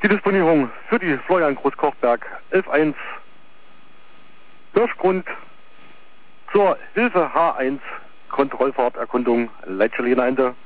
Die Disponierung für die Florian Groß-Kochberg 11.1 Hirschgrund zur Hilfe H1 Kontrollfahrterkundung Leitschellineende.